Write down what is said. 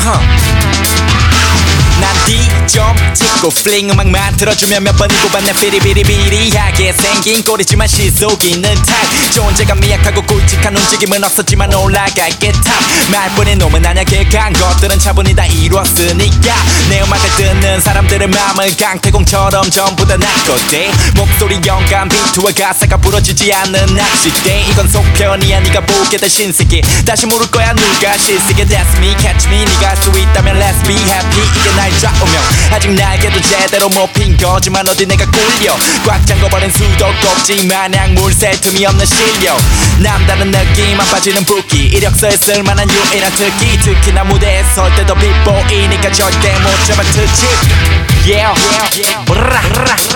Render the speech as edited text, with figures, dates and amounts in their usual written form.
난 D.점 찍고 플링 음악만 틀어주면 몇 번이고 봤네 비리비리비리하게 생긴 꼴이지만 실속 있는 타입 존재감이 약하고 굵직한 움직임은 없었지만 올라갈게 탑 말뿐인 놈은 아냐 객한 것들은 차분히 다 이루었으니까 내 음악을 듣는 사람들의 마음을 강태공처럼 전부 다 낚았대 목소리 영감 비트와 가사가 부러지지 않는 낚싯대 이건 속편이야 네가 보게 될 신세계 다시 물을 거야 누가 실세계 That's me catch me 네가 할 수 있다면 let's be happy 이게 날 좌우명 아직 날개도 제대로 못 핀 거지만 어디 내가 꿀려 꽉 잠궈버린 수도꼭지 마냥 물새 틈이 없는 실력 남다른 느낌 안 빠지는 붓기 이력서에 쓸만한 유일한 특기 특히나 무대에 설 때도 빗보이니까 절대 못 잡아 특집 Yeah, yeah, yeah.